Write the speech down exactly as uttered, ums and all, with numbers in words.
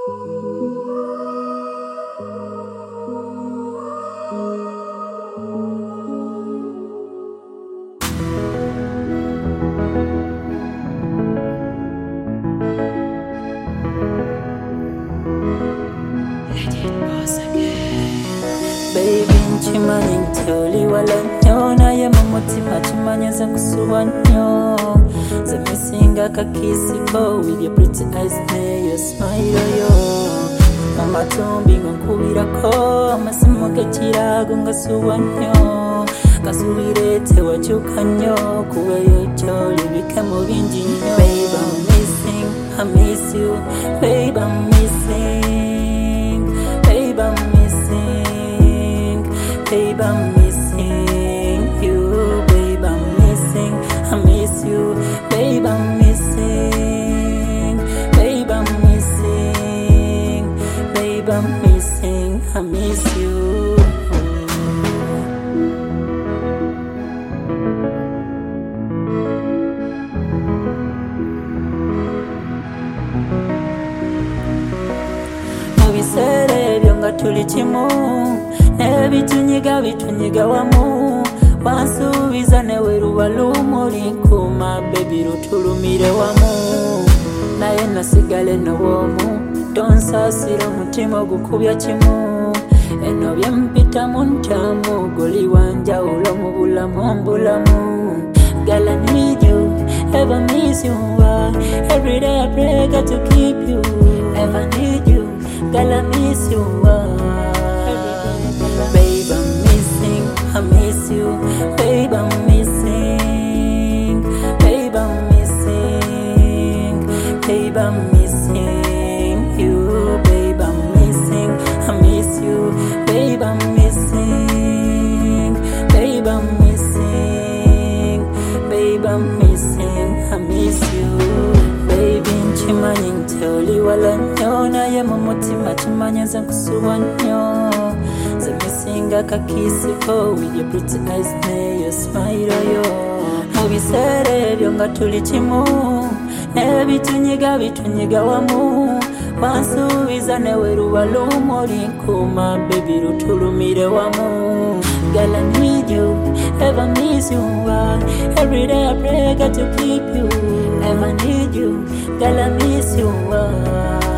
Baby nchimanye ntoli wala nyona ye mumutima chimanye za kusuwanyo za misinga kakisiko with your pretty eyes and your smile yo mama tumbi nkubirako amasimuke kirago ngasuwanyo kasubirete wachukanyo kuweyo choli bikamo binji nyo. Babe I'm missing, I miss you. Babe I'm missing, babe I'm missing, babe I'm missing you. Babe I'm missing, I miss you. Babe I'm missing, babe I'm missing, babe I'm missing, I miss you. Mubisere byonga tuli kimu nebitunyiga bitunyiga wamu wansubiza newe ruba lumuri kuma baby rutulumire wamu naye nasigale nowomu tonsasira umutima gukubya kimu eno byempita mu ntamu goli wanjawulo mu bulamu mbulamu. Girl I need you, ever miss you, uh, every day I pray God to keep you. Ever need you, girl I miss you, uh, babe I'm missing, I miss you. Babe I'm missing, babe I'm missing, babe I'm missing you. Babe I'm missing, I miss you. Babe I'm missing, babe I'm missing, babe I'm missing, I miss you. Baby nchimanye ntoli wala nyona ye mumutima chimanye za kusuwanyo za misinga kakisiko with your pretty eyes and your smile yo mubisere byonga tuli kimu nebitunyiga bitunyiga wamu wansubiza newe ruba lumuri kuma baby rutulumire wamu. Girl I need you, ever miss you, uh, every day I pray God to keep you. Ever need you, girl I miss you, uh,